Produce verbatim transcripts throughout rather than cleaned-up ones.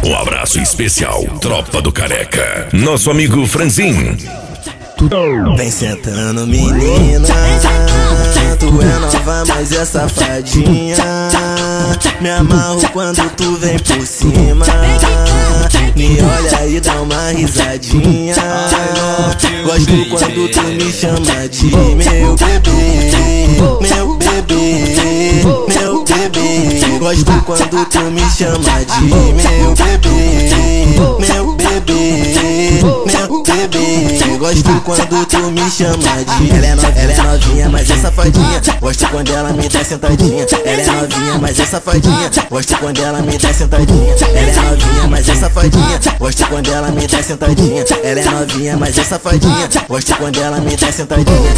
Um abraço especial, Tropa do Careca. Nosso amigo Franzin. Vem sentando, menina. Tu é nova, mas é safadinha. Me amarro quando tu vem por cima. Me olha e dá uma risadinha. Gosto quando tu me chama de meu bebê, meu bebê, meu bebê. Gosto quando tu me chama de meu bebê, meu bebê, meu bebê. Gosto quando tu me chama de ela é, no, ela é novinha, mas é safadinha. Gosto quando ela me dá sentadinha. Ela é novinha, mas é safadinha. Gosto quando ela me dá sentadinha. Ela é novinha, mas é safadinha. Gosto quando ela me dá sentadinha. Ela é novinha, mas é safadinha. Gosto quando ela me dá sentadinha.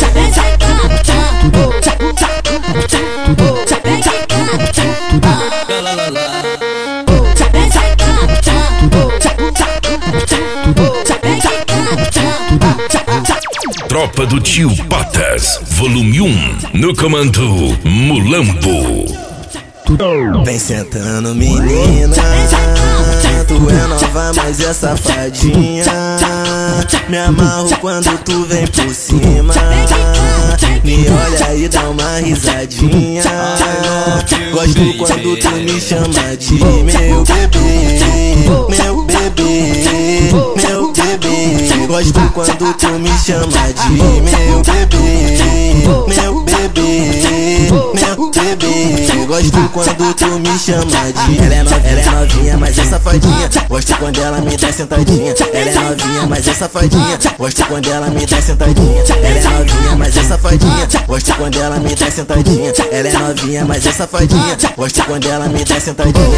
Tropa do Tio Patas, volume um, no comando Mulambo. Vem sentando, menina. Tu é nova, mas é safadinha. Me amarro quando tu vem por cima. Me olha e dá uma risadinha. Gosto quando tu me chama de meu bebê, meu bebê, meu bebê. Gosto quando tu me chama de meu bebê, meu bebê, meu bebê. Gosto quando tu me chama de ela é, no, ela é novinha, mas é safadinha. Gosto quando ela me dá sentadinha. Ela é novinha, mas é safadinha. Gosto quando ela me dá sentadinha. Ela é novinha, mas é safadinha. Gosto quando ela me dá sentadinha. Ela é novinha, mas é safadinha. Gosto quando ela me dá sentadinha.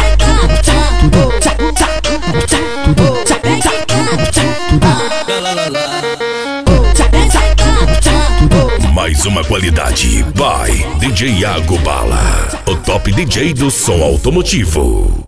Mais uma qualidade by D J Iago Bala, o top D J do som automotivo.